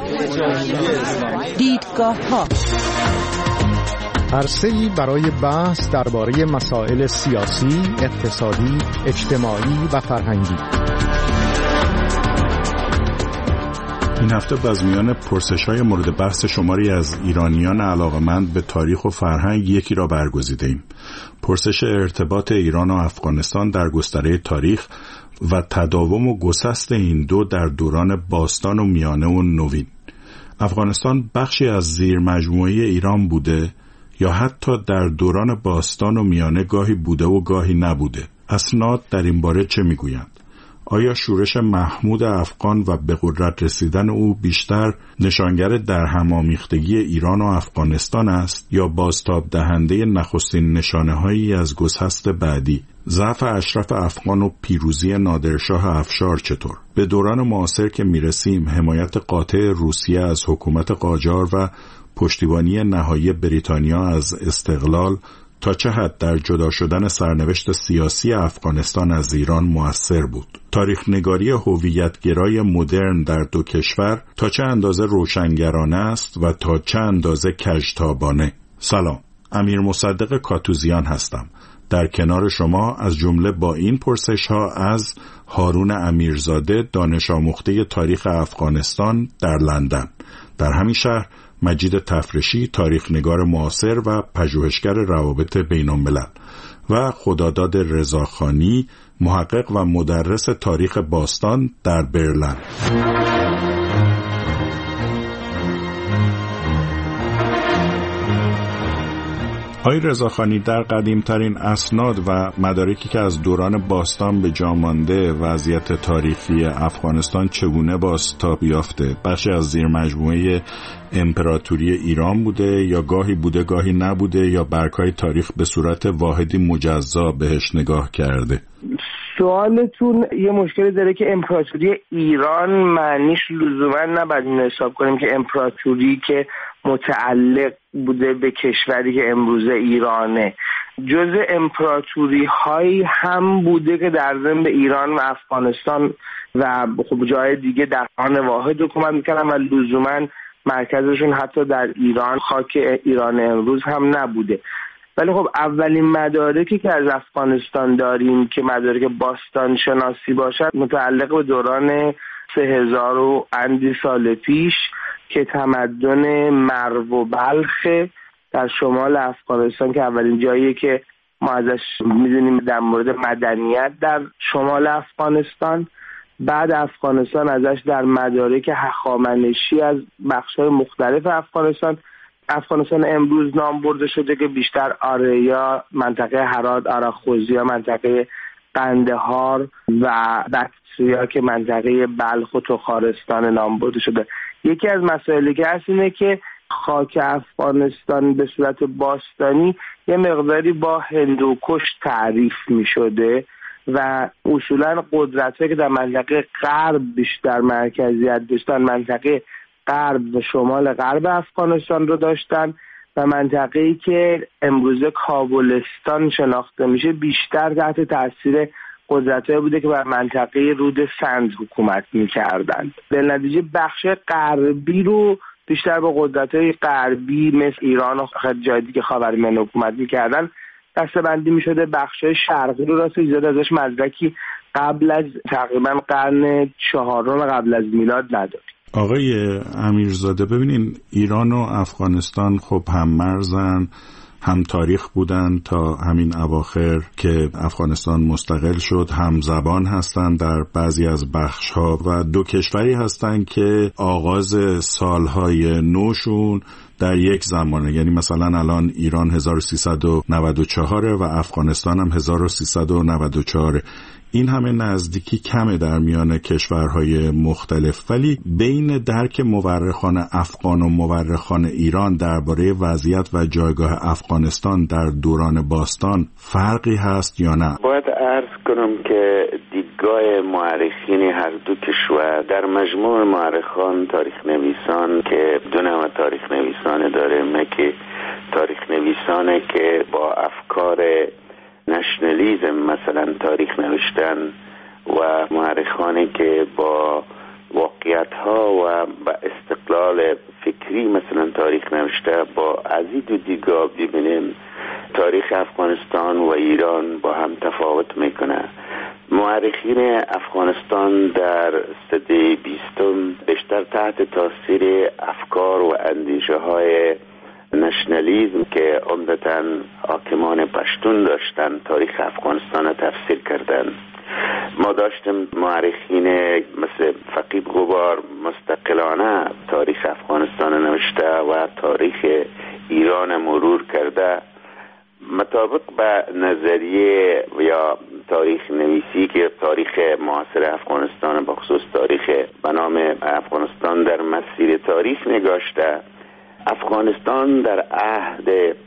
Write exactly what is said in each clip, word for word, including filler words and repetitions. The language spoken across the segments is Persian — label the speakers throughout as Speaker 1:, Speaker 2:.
Speaker 1: دیدگاه ها،
Speaker 2: عرصه‌ای برای بحث درباره مسائل سیاسی، اقتصادی، اجتماعی و فرهنگی.
Speaker 3: این هفته از میان پرسش‌های مورد بحث شماری از ایرانیان علاقه‌مند به تاریخ و فرهنگ یکی را برگزیدیم. پرسش ارتباط ایران و افغانستان در گستره تاریخ و تداوم و گسست این دو در دوران باستان و میانه و نوین. افغانستان بخشی از زیر مجموعه ایران بوده یا حتی در دوران باستان و میانه گاهی بوده و گاهی نبوده؟ اسناد در این باره چه میگویند؟ آیا شورش محمود افغان و به قدرت رسیدن او بیشتر نشانگر در هم‌آمیختگی ایران و افغانستان است یا بازتاب دهنده نخستین نشانه‌هایی از گسست بعدی؟ ضعف اشرف افغان و پیروزی نادرشاه افشار چطور؟ به دوران معاصر که میرسیم، حمایت قاطع روسیه از حکومت قاجار و پشتیبانی نهایی بریتانیا از استقلال تا چه حد در جدا شدن سرنوشت سیاسی افغانستان از ایران مؤثر بود؟ تاریخ نگاری هویت‌گرای مدرن در دو کشور تا چه اندازه روشنگرانه است و تا چه اندازه کژتابانه؟ سلام، امیر مصدق کاتوزیان هستم. در کنار شما از جمله با این پرسش‌ها از هارون امیرزاده، دانش آموخته تاریخ افغانستان در لندن. در همین شهر مجید تفرشی، تاریخ نگار معاصر و پژوهشگر روابط بین الملل و خداداد رضاخانی، محقق و مدرس تاریخ باستان در برلین. آقای رضاخانی، در قدیمترین اسناد و مدارکی که از دوران باستان به جا مانده، وضعیت تاریخی افغانستان چگونه بازتاب یافته؟ بخشی از زیر مجموعه امپراتوری ایران بوده یا گاهی بوده گاهی نبوده یا برگ‌های تاریخ به صورت واحدی مجزا بهش نگاه کرده؟
Speaker 4: سوالتون یه مشکلی داره که امپراتوری ایران معنیش لزوما نباید این حساب کنیم که امپراتوری که متعلق بوده به کشوری که امروزه ایرانه. جزء امپراتوری هایی هم بوده که در ضمن ایران و افغانستان و خب جای دیگه در آن واحد حکومت میکنن و لزوما مرکزشون حتی در ایران، خاک ایران امروز هم نبوده. ولی خب اولین مدارکی که از افغانستان داریم که مدارک باستان شناسی باشد متعلق به دوران سه هزار و اندی سال پیش که تمدن مرو و بلخ در شمال افغانستان که اولین جاییه که ما ازش میدونیم در مورد مدنیت در شمال افغانستان. بعد افغانستان ازش در مدارک هخامنشی از بخش‌های مختلف افغانستان افغانستان امروز نام برده شده که بیشتر آریا، منطقه هرات، آراخوزیا، منطقه قندهار و بکتریا که منطقه بلخ و تخارستان نام برده شده. یکی از مسائلی که هست اینه که خاک افغانستان به صورت باستانی یه مقداری با هندوکش تعریف می شده و اصولا قدرت‌هایی که در منطقه غرب بیشتر مرکزیت داشتن منطقه غرب و شمال غرب افغانستان رو داشتن و منطقه‌ای که امروزه کابلستان شناخته میشه بیشتر تحت تاثیر قدرت‌هایی بوده که بر منطقه رود سند حکومت می‌کردند. به نتیجه بخش غربی رو بیشتر با قدرت‌های غربی مثل ایران و جای دیگه خاورمیانه حکومت می‌کردن دسته‌بندی می‌شده. بخش‌های شرقی رو راست ایجاد ازش مدرکی قبل از تقریباً قرن چهارم قبل از میلاد نداریم.
Speaker 3: آقای امیرزاده، ببینین ایران و افغانستان خب هم مرزن، هم تاریخ بودن تا همین اواخر که افغانستان مستقل شد، هم زبان هستن در بعضی از بخش‌ها و دو کشوری هستن که آغاز سالهای نوشون در یک زمانه، یعنی مثلا الان ایران هزار و سیصد و نود و چهار و افغانستان هم هزار و سیصد و نود و چهار. این همه نزدیکی کمه در میان کشورهای مختلف، ولی بین درک مورخان افغان و مورخان ایران درباره وضعیت و جایگاه افغانستان در دوران باستان فرقی هست یا نه؟
Speaker 5: باید عرض کنم که دیدگاه مورخین هر دو کشور در مجموع مورخان تاریخ نویسان که دو نوع تاریخ نویسانه داره، یکی تاریخ نویسانه که با افکار نشنالیزم مثلا تاریخ نوشتن و مورخانی که با واقعیت ها و با استقلال فکری مثلا تاریخ نوشته، با از این دو دیدگاه ببینیم تاریخ افغانستان و ایران با هم تفاوت میکنه. مورخین افغانستان در سده بیستم بیشتر تحت تاثیر افکار و اندیشه های نشنالیزم که عمدتاً حاکمان پشتون داشتن تاریخ افغانستان را تفسیر کردن. ما داشتیم مورخین مثل فقید غبار مستقلانه تاریخ افغانستان نوشته و تاریخ ایران مرور کرده. مطابق به نظریه یا تاریخ نویسی که تاریخ معاصر افغانستان بخصوص تاریخ به نام افغانستان در مسیر تاریخ نگاشته، افغانستان در عهد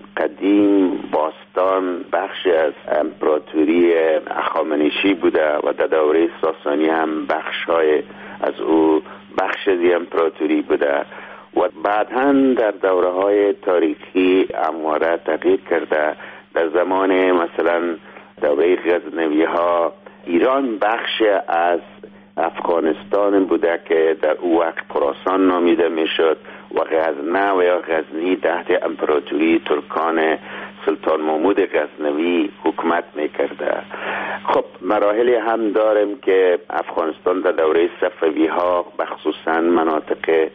Speaker 5: قدیم باستان بخشی از امپراتوری هخامنشی بوده و در دوره ساسانی هم بخش‌های از او بخش از امپراتوری بوده و بعداً در دوره‌های تاریخی همواره تغییر کرده. در زمان مثلا دوره غزنوی‌ها ایران بخش از افغانستان بوده که در او وقت خراسان نامیده میشد و غزنه و یا غزنی تحت امپراتوری ترکان سلطان محمود غزنوی حکومت میکرده. خب مراحلی هم داریم که افغانستان در دوره صفوی ها بخصوصا مناطق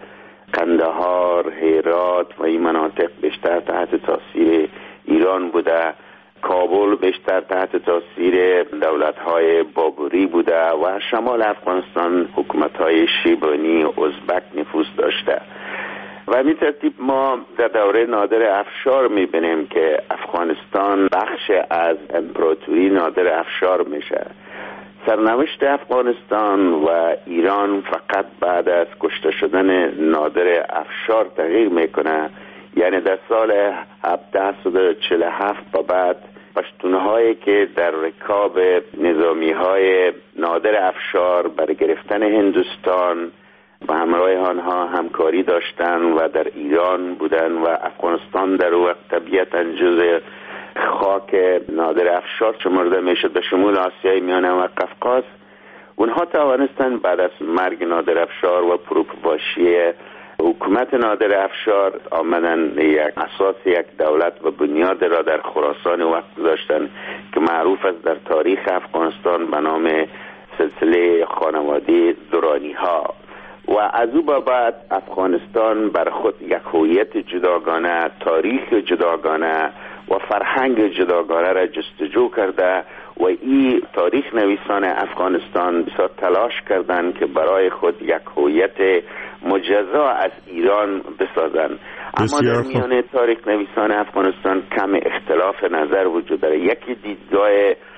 Speaker 5: قندهار، هرات و این مناطق بیشتر تحت تاثیر ایران بوده. کابل بیشتر تحت تاثیر دولت‌های بابری بوده و شمال افغانستان حکومت‌های شیبانی و ازبک نفوذ داشته. و همین ترتیب ما در دوره نادر افشار می‌بینیم که افغانستان بخش از امپراتوری نادر افشار میشه. سرنوشت افغانستان و ایران فقط بعد از کشته شدن نادر افشار تغییر میکنه. یعنی در سال هفده و چهل و هفت با بعد پشتونهایی که در رکاب نظامی‌های نادر افشار برای گرفتن هندوستان و همراه آنها همکاری داشتن و در ایران بودن و افغانستان در وقت طبیعتاً جزء خاک نادر افشار شمرده میشد به شمول آسیای میانه و قفقاز. اونها توانستن بعد از مرگ نادر افشار و پروپواشی حکومت نادر افشار آمدن یک اساس یک دولت و بنیاد را در خراسان وقت گذاشتن که معروف است در تاریخ افغانستان به نام سلسله خانواده درانی ها. و از او بعد افغانستان بر خود یک هویت جداگانه، تاریخ جداگانه و فرهنگ جداگانه را جستجو کرده و این تاریخ نویسان افغانستان بسیار تلاش کردند که برای خود یک هویت مجزا از ایران بسازند. اما در میان تاریخ نویسان افغانستان کم اختلاف نظر وجود داره. یکی دیدگاه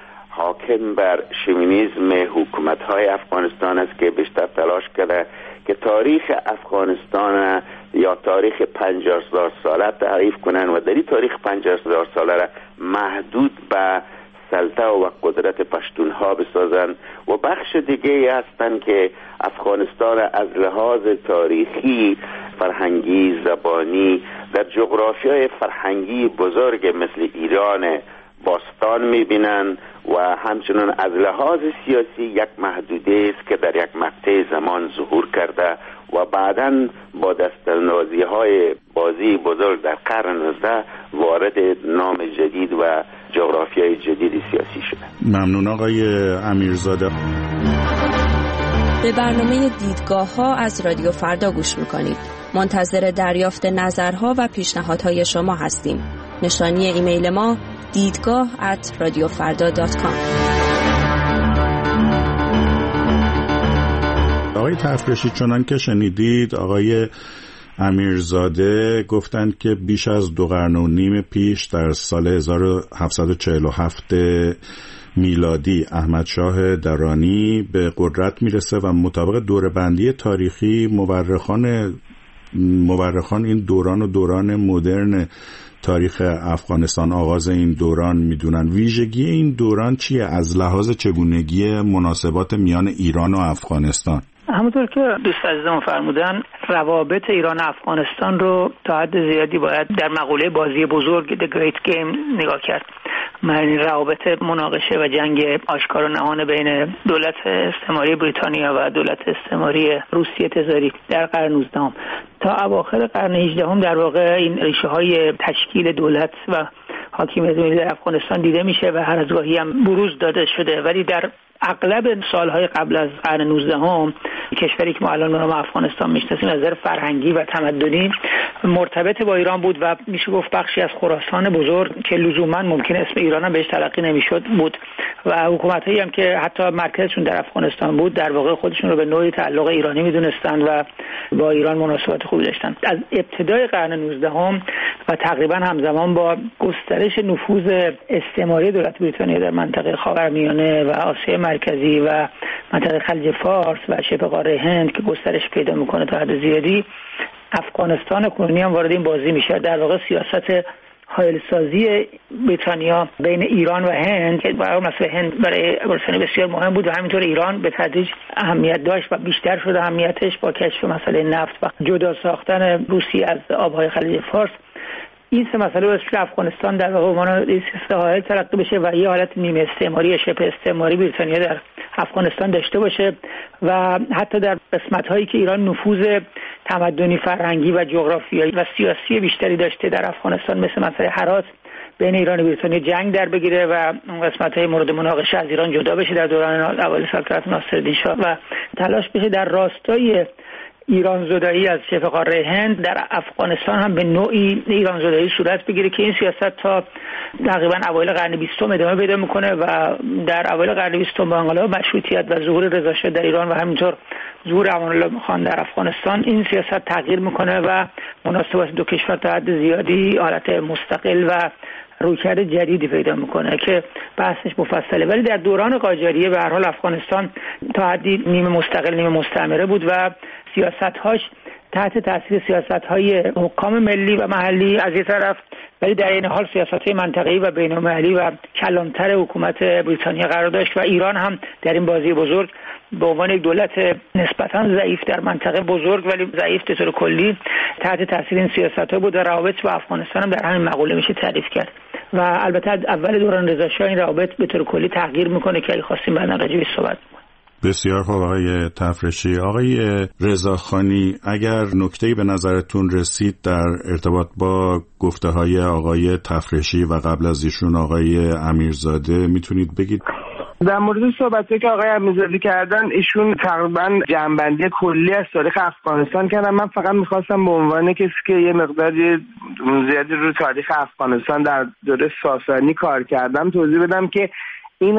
Speaker 5: حاکم بر شوینیسم حکومت‌های افغانستان است که بیشتر تلاش کرده که تاریخ افغانستان یا تاریخ پنجاه هزار ساله تعریف کنن و در این تاریخ پنجاه هزار ساله را محدود به سلطه و قدرت پشتونها بسازن و بخش دیگه هستن که افغانستان از لحاظ تاریخی، فرهنگی، زبانی در جغرافیای فرهنگی بزرگ مثل ایران باستان میبینن و همچنان از لحاظ سیاسی یک محدوده است که در یک مقطع زمان ظهور کرده و بعداً با دستاندازی های بازی بزرگ در قرن نوزدهم وارد نام جدید و جغرافیای جدید سیاسی شده.
Speaker 3: ممنون آقای امیرزاده.
Speaker 1: به برنامه دیدگاه ها از رادیو فردا گوش میکنید. منتظر دریافت نظرها و پیشنهادهای شما هستیم. نشانی ایمیل ما دیدگاه ات رادیو فردا دات کام.
Speaker 3: آقای تفرشی، چنان که شنیدید آقای امیرزاده گفتند که بیش از دو قرن و نیم پیش در سال هزار و هفتصد و چهل و هفت میلادی احمد شاه درانی به قدرت میرسه و مطابق دوره‌بندی تاریخی مورخان مورخان این دوران و دوران مدرن تاریخ افغانستان، آغاز این دوران میدونن. ویژگی این دوران چیه از لحاظ چگونگی مناسبات میان ایران و افغانستان؟
Speaker 6: همونطور که دوست عزیزم فرمودن، روابط ایران و افغانستان رو تا حد زیادی باید در مقوله بازی بزرگ The Great Game نگاه کرد. معنی روابط مناقشه و جنگ آشکار و نهان بین دولت استعماری بریتانیا و دولت استعماری روسیه تزاری در قرن نوزدهم تا اواخر قرن هجدهم در واقع این ریشه های تشکیل دولت و حاکمیت ملی در افغانستان دیده میشه و هر از گاهی هم بروز داده شده، ولی در اغلب سالهای قبل از قرن نوزدهم کشوری که ما الان به نام افغانستان میشناسیم از نظر فرهنگی و تمدنی مرتبط با ایران بود و میشه گفت بخشی از خراسان بزرگ که لزوما ممکن اسم ایران هم بهش تلقی نمیشد بود و حکومتایی هم که حتی مرکزشون در افغانستان بود در واقع خودشون رو به نوعی تعلق ایرانی میدونستان و با ایران مناسبات خوبی داشتن. از ابتدای قرن نوزدهم و تقریبا همزمان با گسترش نفوذ استعماری دولت بریتانیا در منطقه خاورمیانه و آسیا مرکزی و منطقه خلیج فارس و شبه قاره هند که گسترش پیدا میکنه تا حد زیادی، افغانستان کنونی هم وارد این بازی میشه. در واقع سیاست حائل‌سازی بریتانیا بین ایران و هند که برای مسئله هند برای بریتانیا بسیار مهم بود و همینطور ایران به تدریج اهمیت داشت و بیشتر شد اهمیتش با کشف مسئله نفت و جدا ساختن روسیه از آبهای خلیج فارس. این سه مسئله باعث شد افغانستان در واقع عنوان سیاست حائل تلقی بشه و یه حالت نیمه استعماری شبه استعماری بریتانیا در افغانستان داشته باشه و حتی در قسمت‌هایی که ایران نفوذ تمدنی، فرهنگی و جغرافیایی و سیاسی بیشتری داشته در افغانستان مثل مسئله هرات بین ایران و بریتانیا جنگ در بگیره و اون قسمت‌های مورد مناقشه از ایران جدا بشه در دوران اوایل سلطنت ناصرالدین شاه و تلاش بشه در راستای ایران زدایی از شبه قاره هند در افغانستان هم به نوعی ایران زدایی صورت بگیره که این سیاست تا تقریبا اوایل قرن بیستم ادامه پیدا میکنه و در اوایل قرن بیستم با انقلاب مشروطیت و ظهور رضا شاه در ایران و همینطور ظهور امان الله خان در افغانستان این سیاست تغییر میکنه و مناسبات دو کشور تا حد زیادی حالت مستقل و رویکرد جدیدی پیدا میکنه که بحثش مفصله. ولی در دوران قاجاریه به هر حال افغانستان تا حدی نیمه مستقل نیمه مستعمره بود و سیاست‌هاش تحت تاثیر سیاست‌های حکام ملی و محلی از یک طرف، ولی در این حال سیاست‌های منطقه‌ای و بین‌المللی و کلانتر حکومت بریتانیا قرار داشت و ایران هم در این بازی بزرگ به عنوان یک دولت نسبتاً ضعیف در منطقه بزرگ ولی ضعیف به طور کلی تحت تاثیر این سیاست‌ها بود و روابط با افغانستان هم در همین مقوله میشه تعریف کرد و البته اول دوران رضا شاه این روابط به طور کلی تغییر میکنه که اگه خواستیم بعداً راجع بهش صحبت کنیم.
Speaker 3: بسیار خوب آقای تفرشی. آقای رضاخانی، اگر نکته‌ای به نظرتون رسید در ارتباط با گفته‌های آقای تفرشی و قبل از ایشون آقای امیرزاده میتونید بگید؟
Speaker 4: در مورد صحبتی که آقای امیرزاده کردن ایشون تقریبا جنبندی کلی از تاریخ افغانستان کردن. من فقط میخواستم به عنوان کسی که یه مقداری زیادی رو تاریخ افغانستان در دوره ساسانی کار کردم توضیح بدم که این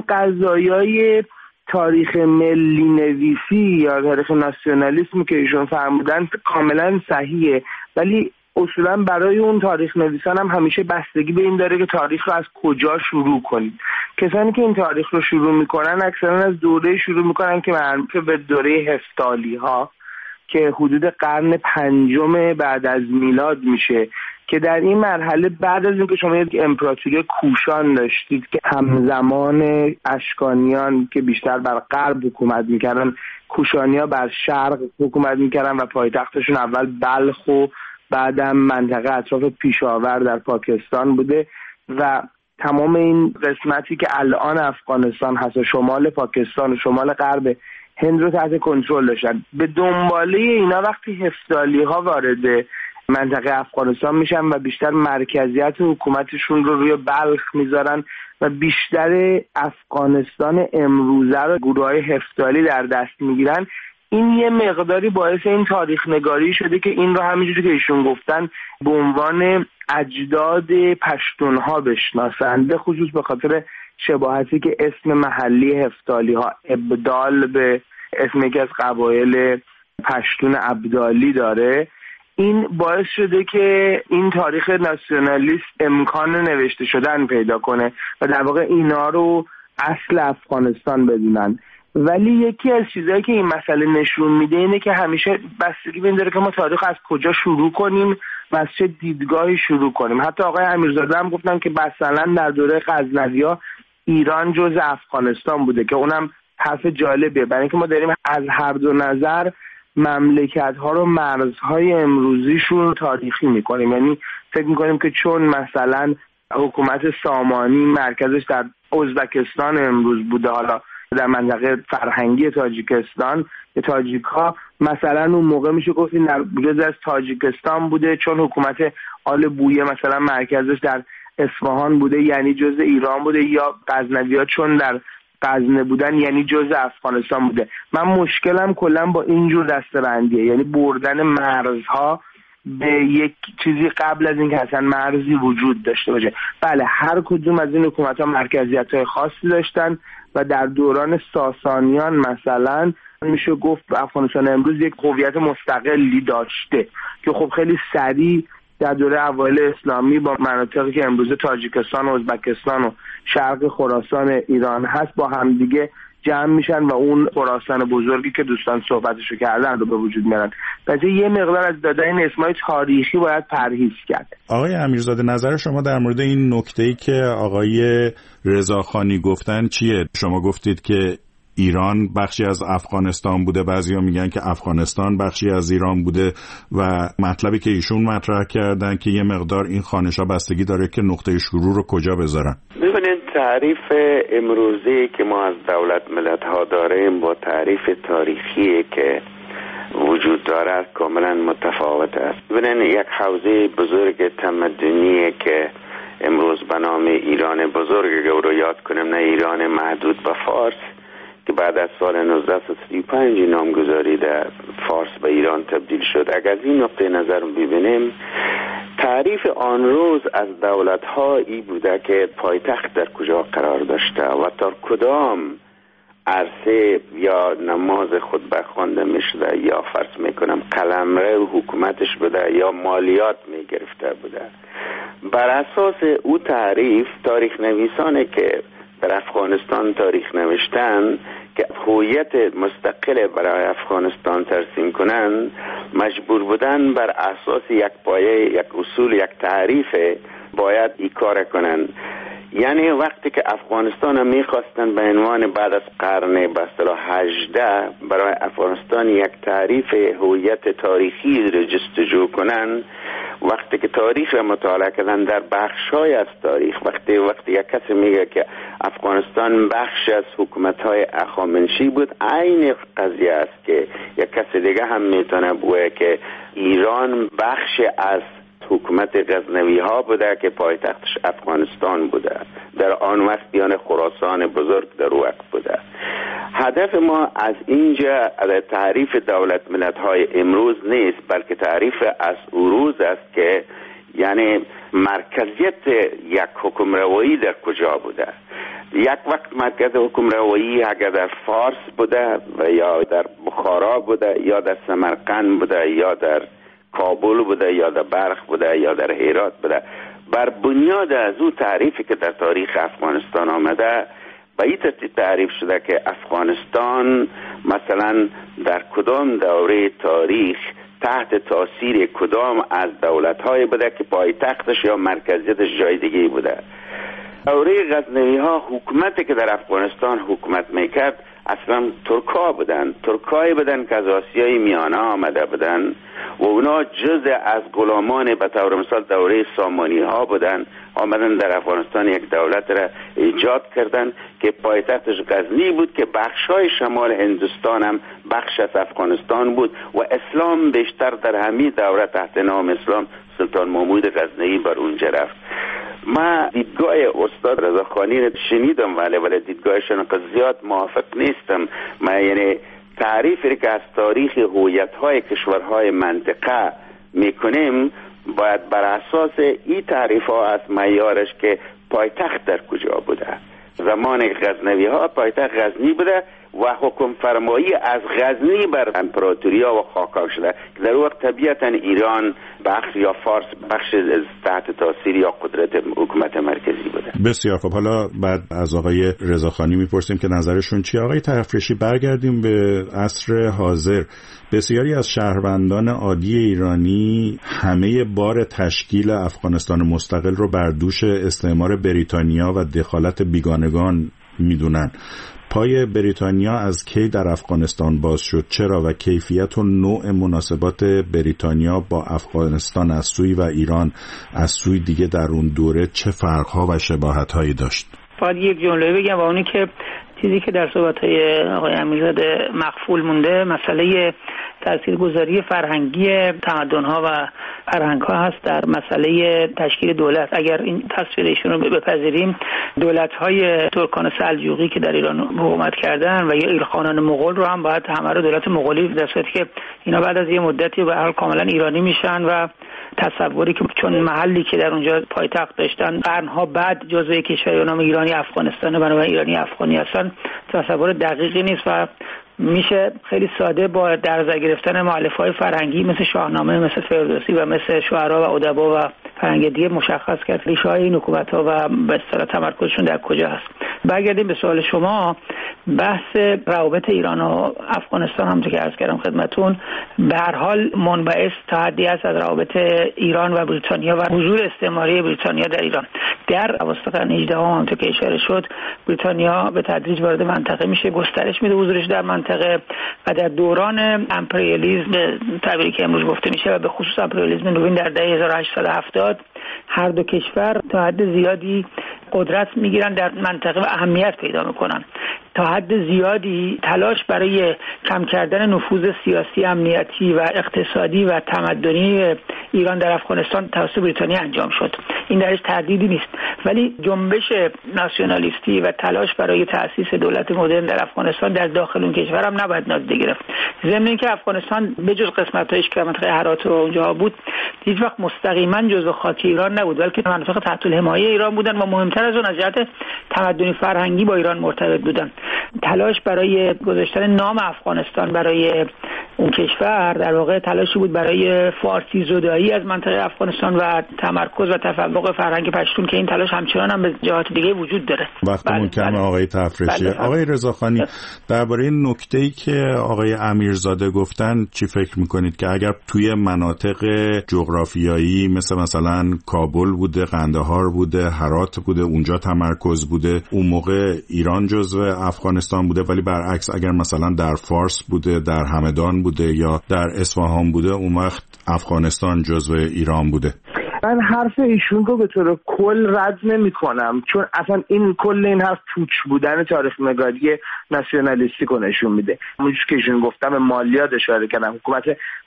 Speaker 4: قضایای تاریخ ملی نویسی یا تاریخ ناسیونالیسم که ایشون فرمودن کاملا صحیحه، ولی اصولا برای اون تاریخ نویسان هم همیشه بستگی به این داره که تاریخ رو از کجا شروع کنید. کسانی که این تاریخ رو شروع میکنن اکثرا از دوره شروع میکنن که معروف به دوره هفتالی ها که حدود قرن پنجم بعد از میلاد میشه که در این مرحله بعد از اینکه شما یک امپراتوری کوشان داشتید که همزمان اشکانیان که بیشتر بر غرب حکومت میکردن، کوشانیا بر شرق حکومت میکردن و پایتختشون اول بلخ و بعدم منطقه اطراف پیشاور در پاکستان بوده و تمام این قسمتی که الان افغانستان هست و شمال پاکستان و شمال غرب هند رو تحت کنترل داشتن. به دنباله اینا وقتی هفتالی ها وارد منطقه افغانستان میشن و بیشتر مرکزیت حکومتشون رو روی بلخ میذارن و بیشتر افغانستان امروزه رو گروه های هفتالی در دست میگیرن، این یه مقداری باعث این تاریخ نگاری شده که این رو همینجوری که ایشون گفتن به عنوان اجداد پشتونها بشناسن، به خصوص به خاطر شباهتی که اسم محلی هفتالی ها ابدال به اسم یکی از قبایل پشتون ابدالی داره. این باعث شده که این تاریخ ناسیونالیست امکان نوشته شدن پیدا کنه و در واقع اینا رو اصل افغانستان بدونن. ولی یکی از چیزایی که این مسئله نشون میده اینه که همیشه بستگی به این داره که ما تاریخ از کجا شروع کنیم و از چه دیدگاهی شروع کنیم. حتی آقای امیرزاده هم گفتن که مثلا در دوره غزنوی‌ها ایران جزء افغانستان بوده که اونم حرف جالبیه، برای اینکه ما داریم از هر دو نظر مملکت‌ها رو مرزهای امروزیشون تاریخی می‌کنیم. یعنی فکر می‌کنیم که چون مثلا حکومت سامانی مرکزش در ازبکستان امروز بوده، حالا در منطقه فرهنگی تاجیکستان، تاجیک‌ها مثلا اون موقع میشه گفت این جزء از تاجیکستان بوده چون حکومت آل بویه مثلا مرکزش در اصفهان بوده یعنی جزء ایران بوده، یا غزنوی‌ها چون در غزنه بودن یعنی جزء افغانستان بوده. من مشکلم کلا با اینجور دسته‌بندیه، یعنی بردن مرزها به یک چیزی قبل از اینکه اصلا مرزی وجود داشته باشه. بله هر کدوم از این حکومت‌ها مرکزیت‌های خاصی داشتن و در دوران ساسانیان مثلا میشه گفت افغانستان امروز یک هویت مستقلی داشته که خب خیلی سریع در دوره اوایل اسلامی با مناطقی که امروز تاجیکستان و ازبکستان و شرق خراسان ایران هست با همدیگه جمع میشن و اون خراسان بزرگی که دوستان صحبتشو کردن رو به وجود میارن. پس یه مقدار از دادن این اسمای تاریخی باید پرهیز کرد.
Speaker 3: آقای امیرزاده نظر شما در مورد این نکته‌ای که آقای رضاخانی گفتن چیه؟ شما گفتید که ایران بخشی از افغانستان بوده، بعضیا میگن که افغانستان بخشی از ایران بوده و مطلبی که ایشون مطرح کردن که یه مقدار این خانش‌ها بستگی داره که نقطه شروع رو کجا بذارن.
Speaker 5: ببینید تعریف امروزی که ما از دولت ملت ها داریم با تعریف تاریخی که وجود دارد کاملا متفاوت است. ببینید یک حوزه بزرگ تمدنی که امروز به نام ایران بزرگ رو یاد کنیم، نه ایران محدود به فارس که بعد از سال نوزده سی و پنج نامگذاری در فارس به ایران تبدیل شد. اگر از این نقطه نظر ببینیم تعریف آن روز از دولت‌ها ای بوده که پایتخت در کجا قرار داشته و تا کدام عرصه یا نماز خود بخوانده میشده یا فرض میکنم قلمرو حکومتش بوده یا مالیات میگرفته بوده. بر اساس او تعریف تاریخ نویسانه که در افغانستان تاریخ نوشتن که هویت مستقل برای افغانستان ترسیم کنن مجبور بودن بر اساس یک پایه، یک اصول، یک تعریف باید ای کار کنن. یعنی وقتی که افغانستان هم میخواستن به عنوان بعد از قرن به اصطلاح هجده برای افغانستان یک تعریف هویت تاریخی را جستجو کنن، وقتی که تاریخ را مطالعه کردن در بخش‌های از تاریخ، وقتی وقتی یک کسی میگه که افغانستان بخش از حکومت‌های هخامنشی بود، عین قضیه است که یک کسی دیگه هم میتونه بگه که ایران بخش از حکومت غزنوی ها بوده که پایتختش افغانستان بوده، در آن وقت یعنی خراسان بزرگ در وقت بوده. هدف ما از اینجا تعریف دولت ملت های امروز نیست، بلکه تعریف از اروز است که یعنی مرکزیت یک حکم روایی در کجا بوده. یک وقت مرکز حکم روایی اگر در فارس بوده و یا در بخارا بوده یا در سمرقند بوده یا در کابل بوده یا در بلخ بوده یا در هرات بوده، بر بنیاد از او تعریفی که در تاریخ افغانستان آمده به این ترتیب تعریف شده که افغانستان مثلا در کدام دوره تاریخ تحت تاثیر کدام از دولت‌های بوده که پایتختش یا مرکزیتش جای دیگه بوده. دوره غزنوی ها حکومتی که در افغانستان حکومت میکرد اصلا ترکا بودن، ترکایی بودن که از آسیای میانه آمده بودن و اونا جز از غلامان به طور مثال دوره سامانی ها بودن، آمدن در افغانستان یک دولت را ایجاد کردن که پایتختش غزنی بود که بخشای شمال هندوستان هم بخش از افغانستان بود و اسلام بیشتر در همین دوره تحت نام اسلام سلطان محمود غزنوی بر اونجا رفت. ما دیدگاه استاد رضاخانی رو شنیدم ولی ولی دیدگاهشون زیاد موافق نیستم. ما یعنی تعریفی که از تاریخ هویت‌های کشورهای منطقه میکنیم باید بر اساس این تعریف‌ها از معیارش که پایتخت در کجا بوده. زمان غزنوی ها پایتخت غزنی بوده و حکم فرمایی از غزنی بر امپراتوریا و خاکا شده که در وقت طبیعتا ایران بخش یا فارس بخش تحت تاثیر یا قدرت حکومت مرکزی بوده.
Speaker 3: بسیار خب، حالا بعد از آقای رضاخانی میپرسیم که نظرشون چیه. آقای طرفرشی، برگردیم به عصر حاضر. بسیاری از شهروندان عادی ایرانی همه بار تشکیل افغانستان مستقل رو بر دوش استعمار بریتانیا و دخالت بیگانگان میدونن. پای بریتانیا از کی در افغانستان باز شد؟ چرا و کیفیت و نوع مناسبات بریتانیا با افغانستان از سوی و ایران از سوی دیگه در اون دوره چه فرق‌ها و شباهت‌هایی داشت؟
Speaker 6: فقط یک جمله بگم و اونی که چیزی که در صحبت‌های آقای امیرزاده مخفول مونده مسئله تاثیرگذاری فرهنگی تمدن‌ها و فرهنگ‌ها هست در مسئله تشکیل دولت. اگر این تصویر ایشون رو بپذیریم، دولت‌های ترکان سلجوقی که در ایران حکومت کردن و یا ایلخانان مغول رو هم باید همه رو دولت مغولی، در صورتی که اینا بعد از یه مدتی به هر حال کاملا ایرانی میشن و تصوری که چون محلی که در اونجا پایتخت داشتن قرنها بعد جزو کشوری به نام ایرانی افغانستان، بنابراین ایرانی افغانی هستن، تصور دقیقی نیست و میشه خیلی ساده با درزا گرفتن مؤلفه‌های فرهنگی مثل شاهنامه، مثل فردوسی و مثل شعرا و ادبا و فرهنگ دیگه مشخص کرد ریشه‌های این حکومت‌ها و به اصطلاح تمرکزشون در کجا هست. برگردیم به سوال شما، بحث روابط ایران و افغانستان هم که عرض کردم خدمتون به هر حال منبعث تا حدی است از روابط ایران و بریتانیا و حضور استعماری بریتانیا در ایران. در اواسط قرن هجدهم هم که اشاره شد، بریتانیا به تدریج وارد منطقه میشه، گسترش میده حضورش در منطقه و در دوران امپریالیسم تعبیری که امروز گفته میشه و به خصوص امپریالیسم نوین در دهه هزار و هشتصد و هفتاد، هر دو کشور تا حد زیادی قدرت میگیرن در منطقه و اهمیت پیدا میکنن. تا حد زیادی تلاش برای کم کردن نفوذ سیاسی، امنیتی و اقتصادی و تمدنی ایران در افغانستان توسط بریتانیا انجام شد. این درش تردیدی نیست، ولی جنبش ناسیونالیستی و تلاش برای تأسیس دولت مدرن در افغانستان در داخل اون کشور هم نباید نادیده گرفت. ضمن اینکه افغانستان به جز قسمت‌هایش که منطقه هرات و اونجا بود، هیچ وقت مستقیما جزو خاک ایران نبود، بلکه مناطق تحت الحمایه ایران بودن و مهمتر از اون از جهت تمدنی فرهنگی با ایران مرتبط بودن. تلاش برای گذاشتن نام افغانستان برای اون کشور در واقع تلاشی بود برای فارسی زدایی از منطقه افغانستان و تمرکز و تفوق فرهنگ پشتون که این تلاش همچنان هم به جهات دیگه وجود داره.
Speaker 3: وقتمون کمه آقای تفرشی. آقای رضاخانی، درباره نکته‌ای که آقای امیرزاده گفتن چی فکر میکنید که اگر توی مناطق جغرافیایی مثل مثلا کابل بوده، قندهار بوده، هرات بوده، اونجا تمرکز بوده، اون موقع ایران جزو افغانستان بوده، ولی برعکس اگر مثلا در فارس بوده، در همدان بوده یا در اصفهان بوده، اون وقت افغانستان جزو ایران بوده؟
Speaker 4: من حرف ایشون رو به طور کل رد نمی کنم، چون اصلا این کل این حرف پوچ بودن تاریخ نگاری ناسیونالیستی رو نشون میده. همونجور که ایشون گفتم مالیات اشاره کردم، حکومت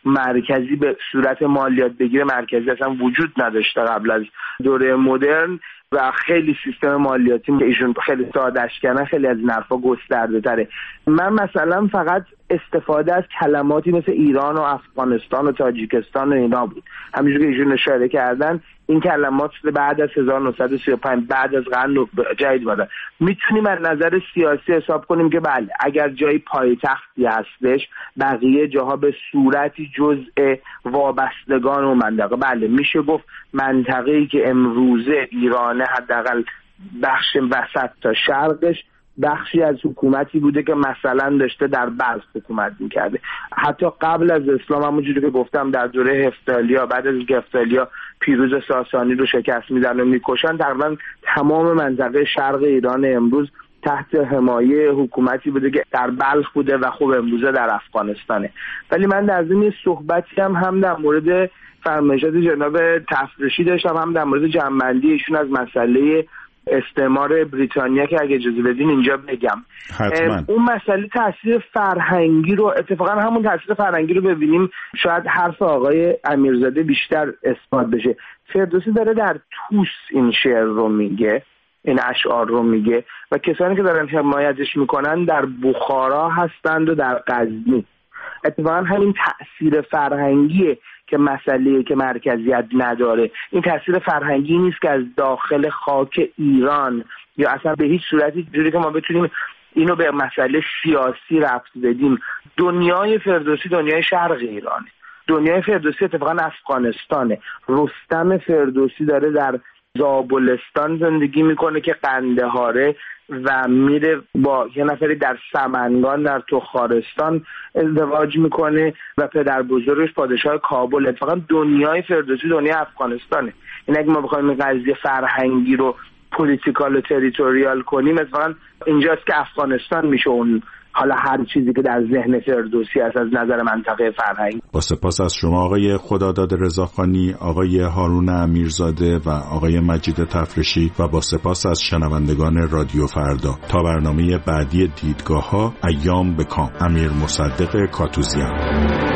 Speaker 4: مرکزی به صورت مالیات بگیره مرکزی اصلا وجود نداشته قبل از دوره مدرن و خیلی سیستم مالیاتی که ایشون خیلی سادهش کردن خیلی از این حرفا گسترده تره. من مثلا فقط استفاده از کلماتی مثل ایران و افغانستان و تاجیکستان و اینا بود، همینجور که ایشون اشاره کردن این کلمات بعد از هزار و نهصد و سی و پنج بعد از قرن جدید بودن. میتونیم از نظر سیاسی حساب کنیم که بله اگر جایی پایتختی هستش بقیه جاها به صورتی جزء وابستگان و منطقه، بله میشه گفت منطقه‌ای که امروزه ایرانه حداقل بخش وسط تا شرقش بخشی از حکومتی بوده که مثلا داشته در بلخ حکومت میکرده. حتی قبل از اسلام همونجوری که گفتم در دوره هفتالیا، بعد از اینکه هفتالیا پیروز ساسانی رو شکست میدن و میکشن، تقریبا تمام منطقه شرق ایران امروز تحت حمایه حکومتی بوده که در بلخ بوده و خب امروزه در افغانستانه. ولی من در ضمن صحبتی هم هم در مورد فرمایشات جناب تفرشی داشتم، هم در مورد جمع‌بندی ایشون از مسئله استعمار بریتانیا که اگه اجازه بدین اینجا بگم.
Speaker 3: حتما.
Speaker 4: اون مسئله تاثیر فرهنگی رو اتفاقا همون تاثیر فرهنگی رو ببینیم شاید حرف آقای امیرزاده بیشتر اثبات بشه. فردوسی داره در توس این شعر رو میگه، این اشعار رو میگه و کسانی که دارن حمایتش میکنن در بخارا هستند و در غزنی. اتفاقا همین تأثیر فرهنگیه که مسئله که مرکزیت نداره. این تأثیر فرهنگی نیست که از داخل خاک ایران یا اصلا به هیچ صورتی جوری که ما بتونیم اینو به مسئله سیاسی ربط بدیم. دنیای فردوسی دنیای شرق ایرانه، دنیای فردوسی اتفاقا افغانستانه. رستم فردوسی داره در زابلستان زندگی میکنه که قندهاره و میره با یه نفری در سمنگان در تخارستان ازدواج میکنه و پدر بزرگش پادشاه کابل. اتفاقا دنیای فردوسی دنیای افغانستانه. این اگه ما بخوایم این قضیه فرهنگی رو پولیتیکال و تریتوریال کنیم، اتفاقا اینجاست که افغانستان میشه اون حالا هر چیزی که در ذهن فردوسی است از نظر منطقه فرهنگی.
Speaker 3: با سپاس از شما آقای خداداد رضاخانی، آقای هارون امیرزاده و آقای مجید تفرشی و با سپاس از شنوندگان رادیو فردا. تا برنامه بعدی دیدگاه‌ها، ایام به کام. امیر مصدق کاتوزیان.